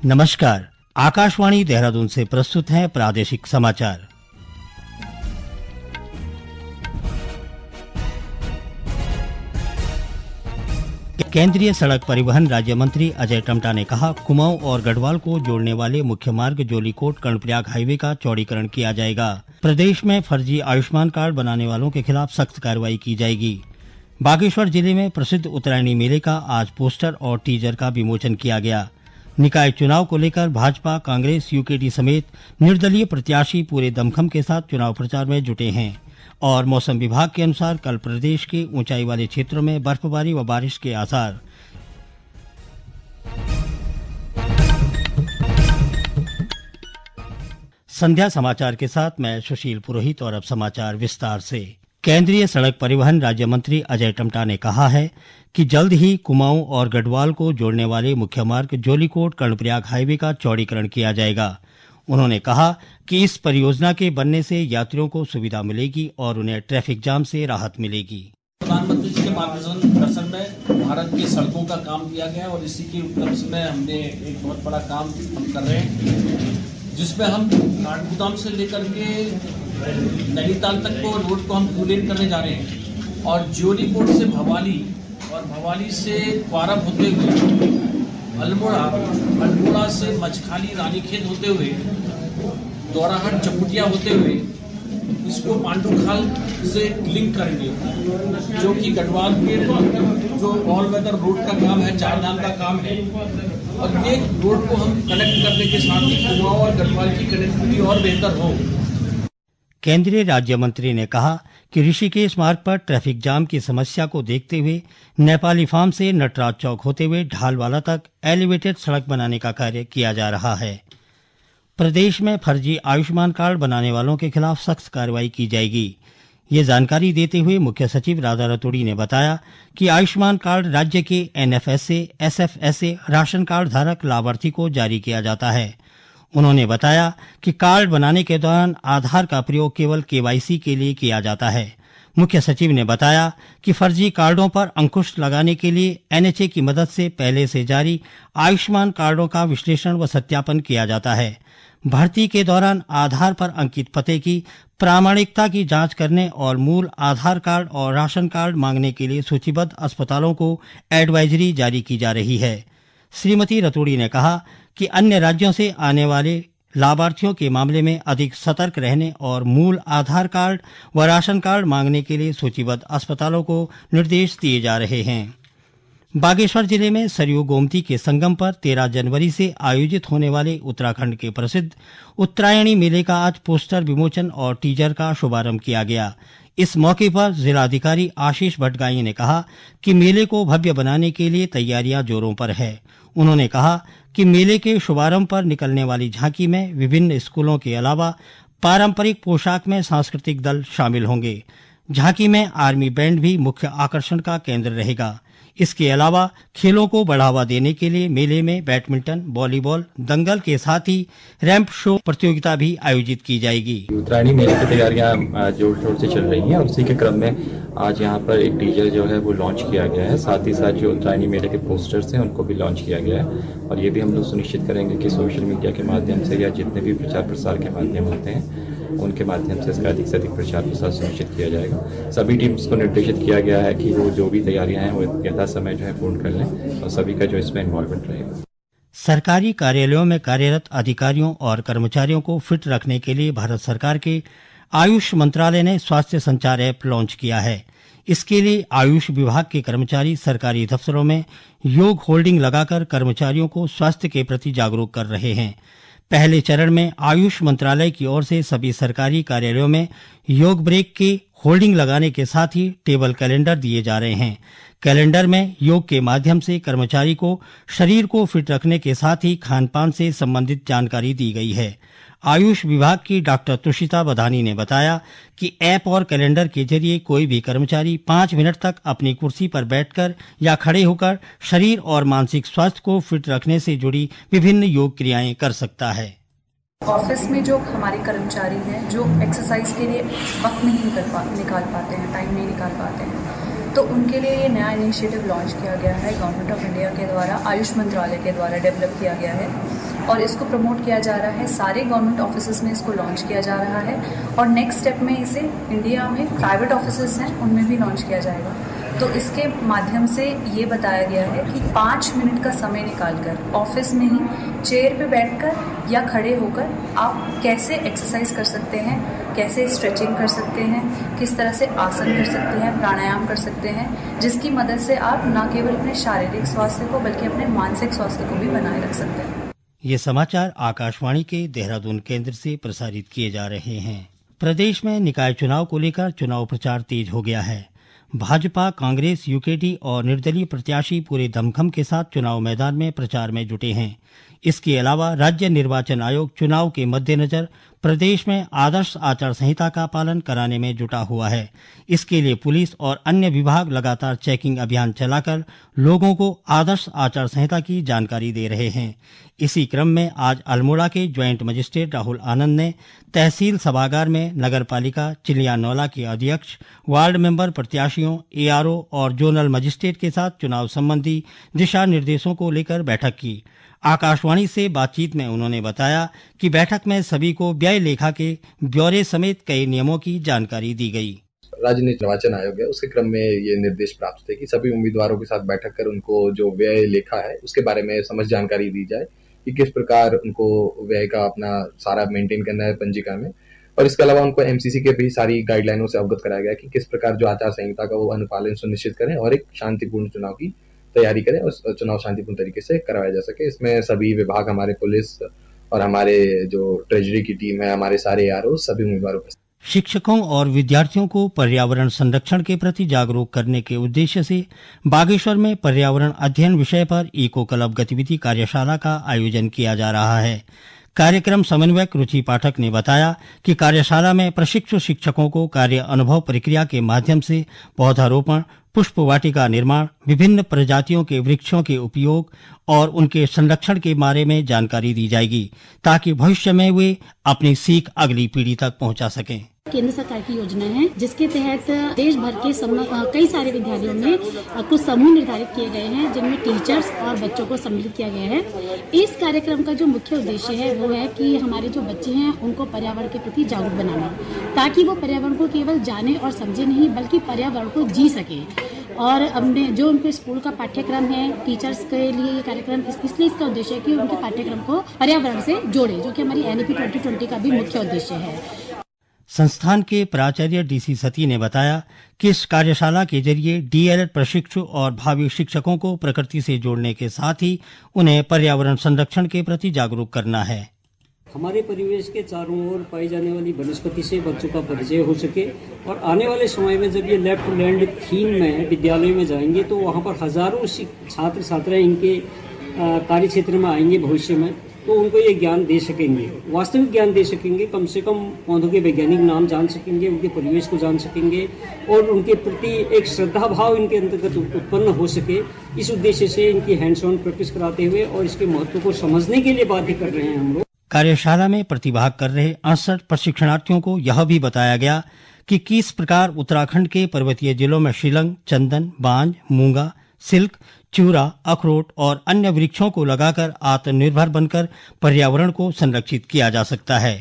नमस्कार। आकाशवाणी देहरादून से प्रस्तुत हैं प्रादेशिक समाचार। केंद्रीय सड़क परिवहन राज्य मंत्री अजय टम्टा ने कहा, कुमाऊं और गढ़वाल को जोड़ने वाले मुख्य मार्ग जोलीकोट कर्णप्रयाग हाईवे का चौड़ीकरण किया जाएगा। प्रदेश में फर्जी आयुष्मान कार्ड बनाने वालों के खिलाफ सख्त कार्रवाई की जाएगी। बागेश्वर जिले में प्रसिद्ध उत्तरायणी मेले का आज पोस्टर और टीजर का विमोचन किया गया। निकाय चुनाव को लेकर भाजपा, कांग्रेस, यूकेडी समेत निर्दलीय प्रत्याशी पूरे दमखम के साथ चुनाव प्रचार में जुटे हैं। और मौसम विभाग के अनुसार कल प्रदेश के ऊंचाई वाले क्षेत्रों में बर्फबारी व बारिश के आसार। संध्या समाचार के साथ मैं सुशील पुरोहित और अब समाचार विस्तार से। केंद्रीय सड़क परिवहन राज्य मंत्री अजय टम्टा ने कहा है कि जल्द ही कुमाऊं और गढ़वाल को जोड़ने वाले मुख्य मार्ग जोलीकोट कर्णप्रयाग हाईवे का चौड़ीकरण किया जाएगा। उन्होंने कहा कि इस परियोजना के बनने से यात्रियों को सुविधा मिलेगी और उन्हें ट्रैफिक जाम से राहत मिलेगी। प्रधानमंत्री जी के मार्गदर्शन में भारत की सड़कों का काम किया गया और इसी के उपलक्ष्य में हमने एक बहुत बड़ा काम हम कर रहे हैं, जिसमें हम काठगोदाम से लेकर के नैनीताल तक को रोड को हम 2 लेन करने जा रहे हैं और जोलीकोट से भवाली और भवाली से क्वारब होते हुए अल्मोड़ा से मचखाली रानीखेत होते हुए दौराहट चपुटिया होते हुए इसको पांडुखाल से लिंक करेंगे, जो कि गढ़वाल के जो ऑल वेदर रोड का काम है, 4 धाम का काम है। और ये रोड को हम कनेक्ट करने के साथ ही कुमाऊं और गढ़वाल की कनेक्टिविटी और बेहतर हो। केंद्रीय राज्य मंत्री ने कहा कि ऋषिकेश मार्ग पर ट्रैफिक जाम की समस्या को देखते हुए नेपाली फार्म से नटराज चौक होते हुए ढालवाला तक एलिवेटेड सड़क बनाने का कार्य किया जा रहा है। प्रदेश में फर्जी आयुष्मान कार्ड बनाने वालों के खिलाफ सख्त कार्रवाई की जाएगी। ये जानकारी देते हुए मुख्य सचिव राधा रतूड़ी ने बताया कि आयुष्मान कार्ड राज्य के एनएफएसए, एसएफएसए राशन कार्ड धारक लाभार्थी को जारी किया जाता है। उन्होंने बताया कि कार्ड बनाने के दौरान आधार का प्रयोग केवल केवाईसी के लिए किया जाता है। मुख्य सचिव ने बताया कि फर्जी कार्डों पर अंकुश लगाने के लिए एनएचए की मदद से पहले से जारी आयुष्मान कार्डों का विश्लेषण व सत्यापन किया जाता है। भर्ती के दौरान आधार पर अंकित पते की प्रामाणिकता की जांच करने और मूल आधार कार्ड और राशन कार्ड मांगने के लिए सूचीबद्ध अस्पतालों को एडवाइजरी जारी की जा रही है। श्रीमती रतूड़ी ने कहा कि अन्य राज्यों से आने वाले लाभार्थियों के मामले में अधिक सतर्क रहने और मूल आधार कार्ड व राशन कार्ड मांगने के लिए सूचीबद्ध अस्पतालों को निर्देश दिए जा रहे हैं। बागेश्वर जिले में सरयू गोमती के संगम पर 13 जनवरी से आयोजित होने वाले उत्तराखंड के प्रसिद्ध उत्तरायणी मेले का आज पोस्टर विमोचन और टीजर का शुभारंभ किया गया। इस मौके पर जिलाधिकारी आशीष भट्टगाई ने कहा कि मेले को भव्य बनाने के लिए तैयारियां जोरों पर है। उन्होंने कहा कि मेले के शुभारंभ पर निकलने वाली झांकी में विभिन्न स्कूलों के अलावा पारंपरिक पोशाक में सांस्कृतिक दल शामिल होंगे। झांकी में आर्मी बैंड भी मुख्य आकर्षण का केंद्र रहेगा। इसके अलावा खेलों को बढ़ावा देने के लिए मेले में बैडमिंटन, वॉलीबॉल, दंगल के साथ ही रैंप शो प्रतियोगिता भी आयोजित की जाएगी। उत्तरायणी मेले की तैयारियां जोर शोर से चल रही हैं और उसी के क्रम में आज यहाँ पर एक टीजर जो है वो लॉन्च किया गया है। साथ ही साथ जो उत्तरायणी मेले के पोस्टर्स हैं उनको भी लॉन्च किया गया है और ये भी हम लोग सुनिश्चित करेंगे कि सोशल मीडिया के माध्यम से या जितने भी प्रचार प्रसार के माध्यम होते हैं उनके माध्यम से इसका अधिक से अधिक प्रचार प्रसार सुनिश्चित किया जाएगा। सभी टीम्स को निर्देशित किया गया है कि वो जो भी तैयारियां हैं वो यथा समय जो है पूर्ण कर लें और सभी का जो इसमें इन्वॉल्वमेंट रहेगा। सरकारी कार्यालयों में कार्यरत अधिकारियों और कर्मचारियों को फिट रखने के लिए भारत सरकार के आयुष मंत्रालय ने स्वास्थ्य संचार ऐप लॉन्च किया है। इसके लिए आयुष विभाग के कर्मचारी सरकारी दफ्तरों में योग होल्डिंग लगाकर कर्मचारियों को स्वास्थ्य के प्रति जागरूक कर रहे हैं। पहले चरण में आयुष मंत्रालय की ओर से सभी सरकारी कार्यालयों में योग ब्रेक के होल्डिंग लगाने के साथ ही टेबल कैलेंडर दिए जा रहे हैं। कैलेंडर में योग के माध्यम से कर्मचारी को शरीर को फिट रखने के साथ ही खान पान से संबंधित जानकारी दी गई है। आयुष विभाग की डॉक्टर तुषिता बधानी ने बताया कि ऐप और कैलेंडर के जरिए कोई भी कर्मचारी 5 मिनट तक अपनी कुर्सी पर बैठकर या खड़े होकर शरीर और मानसिक स्वास्थ्य को फिट रखने से जुड़ी विभिन्न योग क्रियाएं कर सकता है। ऑफिस में जो हमारे कर्मचारी हैं जो एक्सरसाइज के लिए वक्त नहीं निकाल पाते हैं, टाइम नहीं निकाल पाते हैं, तो उनके लिए ये नया इनिशिएटिव लॉन्च किया गया है। गवर्नमेंट ऑफ इंडिया के द्वारा आयुष मंत्रालय के द्वारा डेवलप किया गया है और इसको प्रमोट किया जा रहा है, सारे गवर्नमेंट ऑफिसेज में इसको लॉन्च किया जा रहा है और नेक्स्ट स्टेप में इसे इंडिया में प्राइवेट ऑफिसेज हैं उनमें भी लॉन्च किया जाएगा। तो इसके माध्यम से ये बताया गया है कि 5 मिनट का समय निकालकर ऑफिस में ही चेयर पे बैठकर या खड़े होकर आप कैसे एक्सरसाइज कर सकते हैं, कैसे स्ट्रेचिंग कर सकते हैं, किस तरह से आसन कर सकते हैं, प्राणायाम कर सकते हैं, जिसकी मदद से आप न केवल अपने शारीरिक स्वास्थ्य को बल्कि अपने मानसिक स्वास्थ्य को भी बनाए रख सकते हैं। ये समाचार आकाशवाणी के देहरादून केंद्र से प्रसारित किए जा रहे हैं। प्रदेश में निकाय चुनाव को लेकर चुनाव प्रचार तेज हो गया है। भाजपा, कांग्रेस, यूकेडी और निर्दलीय प्रत्याशी पूरे दमखम के साथ चुनाव मैदान में प्रचार में जुटे हैं। इसके अलावा राज्य निर्वाचन आयोग चुनाव के मद्देनजर प्रदेश में आदर्श आचार संहिता का पालन कराने में जुटा हुआ है। इसके लिए पुलिस और अन्य विभाग लगातार चेकिंग अभियान चलाकर लोगों को आदर्श आचार संहिता की जानकारी दे रहे हैं। इसी क्रम में आज अल्मोड़ा के ज्वाइंट मजिस्ट्रेट राहुल आनंद ने तहसील सभागार में नगरपालिका चिलियानौला के अध्यक्ष, वार्ड मेंबर प्रत्याशियों, एआरओ और जोनल मजिस्ट्रेट के साथ चुनाव संबंधी दिशा निर्देशों को लेकर बैठक की। आकाशवाणी से बातचीत में उन्होंने बताया कि बैठक में सभी को व्यय लेखा के ब्यौरे समेत कई नियमों की जानकारी दी गई। राज्य निर्वाचन आयोग है उसके क्रम में ये निर्देश प्राप्त थे कि सभी उम्मीदवारों के साथ बैठक कर उनको जो व्यय लेखा है उसके बारे में समझ जानकारी दी जाए कि किस प्रकार उनको व्यय का अपना सारा मेंटेन करना है पंजिका में, और इसके अलावा उनको एमसीसी के भी सारी गाइडलाइनों से अवगत कराया गया कि किस प्रकार जो आचार संहिता का वो अनुपालन सुनिश्चित करें और एक शांतिपूर्ण चुनाव की तैयारी करें और चुनाव शांतिपूर्ण तरीके से करवाया जा सके। इसमें सभी विभाग, हमारे पुलिस और हमारे जो ट्रेजरी की टीम है, हमारे सारे आरओ, सभी उम्मीदवारों पर। शिक्षकों और विद्यार्थियों को पर्यावरण संरक्षण के प्रति जागरूक करने के उद्देश्य से बागेश्वर में पर्यावरण अध्ययन विषय पर इको क्लब गतिविधि कार्यशाला का आयोजन किया जा रहा है। कार्यक्रम समन्वयक रुचि पाठक ने बताया कि कार्यशाला में प्रशिक्षु शिक्षकों को कार्य अनुभव प्रक्रिया के माध्यम से पौधारोपण, पुष्प वाटिका निर्माण, विभिन्न प्रजातियों के वृक्षों के उपयोग और उनके संरक्षण के बारे में जानकारी दी जाएगी ताकि भविष्य में वे अपनी सीख अगली पीढ़ी तक पहुंचा सकें। केंद्र सरकार की योजना है जिसके तहत देश भर के कई सारे विद्यालयों में कुछ समूह निर्धारित किए गए हैं जिनमें टीचर्स और बच्चों को सम्मिलित किया गया है। इस कार्यक्रम का जो मुख्य उद्देश्य है वो है कि हमारे जो बच्चे हैं उनको पर्यावरण के प्रति जागरूक बनाना, ताकि वो पर्यावरण को केवल जाने और समझे नहीं बल्कि पर्यावरण को जी सके। और हमने जो उनके स्कूल का पाठ्यक्रम है टीचर्स के लिए ये कार्यक्रम इसलिए इसका उद्देश्य है कि उनके पाठ्यक्रम को पर्यावरण से जोड़े, जो कि हमारी एनईपी 2020 का भी मुख्य उद्देश्य है। संस्थान के प्राचार्य डीसी सती ने बताया कि इस कार्यशाला के जरिए डीएलएड प्रशिक्षु और भावी शिक्षकों को प्रकृति से जोड़ने के साथ ही उन्हें पर्यावरण संरक्षण के प्रति जागरूक करना है। हमारे परिवेश के चारों ओर पाई जाने वाली वनस्पति से बच्चों का परिचय हो सके, और आने वाले समय में जब ये लैब टू लैंड थीम में विद्यालय में जाएंगे तो वहाँ पर हजारों छात्र छात्राएं इनके कार्य क्षेत्र में आएंगे भविष्य में, तो उनको ये ज्ञान दे सकेंगे, वास्तविक ज्ञान दे सकेंगे, कम से कम पौधों के वैज्ञानिक नाम जान सकेंगे, उनके परिवेश को जान सकेंगे और उनके प्रति एक श्रद्धा भाव इनके अंतर्गत उत्पन्न हो सके। इस उद्देश्य से इनकी हैंड्स ऑन प्रैक्टिस कराते हुए और इसके महत्व को समझने के लिए बाध्य कर रहे हैं हम लोग। कार्यशाला में प्रतिभाग कर रहे 68 प्रशिक्षणार्थियों को यह भी बताया गया कि किस प्रकार उत्तराखंड के पर्वतीय जिलों में शिलंग, चंदन, बांज, मूंगा, सिल्क, चूरा, अखरोट और अन्य वृक्षों को लगाकर आत्मनिर्भर बनकर पर्यावरण को संरक्षित किया जा सकता है।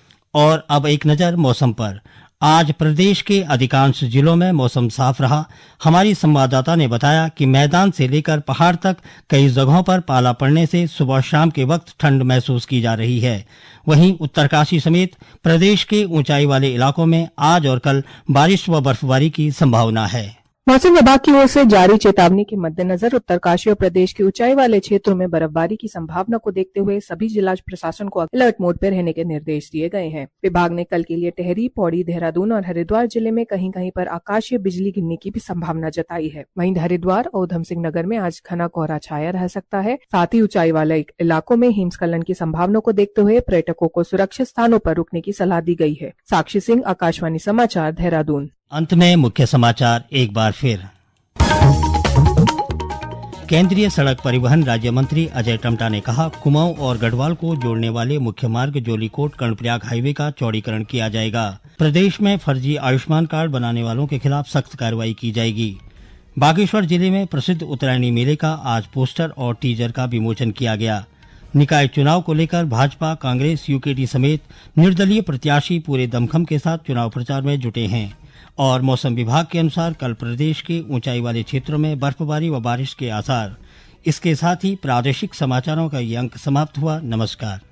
और अब एक नजर मौसम पर। आज प्रदेश के अधिकांश जिलों में मौसम साफ रहा। हमारी संवाददाता ने बताया कि मैदान से लेकर पहाड़ तक कई जगहों पर पाला पड़ने से सुबह शाम के वक्त ठंड महसूस की जा रही है। वहीं उत्तरकाशी समेत प्रदेश के ऊंचाई वाले इलाकों में आज और कल बारिश व बर्फबारी की संभावना है। मौसम विभाग की ओर से जारी चेतावनी के मद्देनजर उत्तरकाशी और प्रदेश के ऊंचाई वाले क्षेत्रों में बर्फबारी की संभावना को देखते हुए सभी जिला प्रशासन को अलर्ट मोड पर रहने के निर्देश दिए गए हैं। विभाग ने कल के लिए टिहरी, पौड़ी, देहरादून और हरिद्वार जिले में कहीं कहीं पर आकाशीय बिजली गिरने की भी संभावना जताई है। वहीं हरिद्वार और उधम सिंह नगर में आज घना कोहरा छाया रह सकता है। साथ ही ऊंचाई वाले इलाकों में हिमस्खलन की संभावना को देखते हुए पर्यटकों को सुरक्षित स्थानों पर रुकने की सलाह दी गई है। साक्षी सिंह, आकाशवाणी समाचार, देहरादून। अंत में मुख्य समाचार एक बार फिर। केंद्रीय सड़क परिवहन राज्य मंत्री अजय टम्टा ने कहा, कुमाऊं और गढ़वाल को जोड़ने वाले मुख्य मार्ग जोलीकोट कर्णप्रयाग हाईवे का चौड़ीकरण किया जाएगा। प्रदेश में फर्जी आयुष्मान कार्ड बनाने वालों के खिलाफ सख्त कार्रवाई की जाएगी। बागेश्वर जिले में प्रसिद्ध उत्तरायणी मेले का आज पोस्टर और टीजर का विमोचन किया गया। निकाय चुनाव को लेकर भाजपा, कांग्रेस, यूकेडी समेत निर्दलीय प्रत्याशी पूरे दमखम के साथ चुनाव प्रचार में जुटे हैं और मौसम विभाग के अनुसार कल प्रदेश के ऊंचाई वाले क्षेत्रों में बर्फबारी व बारिश के आसार। इसके साथ ही प्रादेशिक समाचारों का ये अंक समाप्त हुआ। नमस्कार।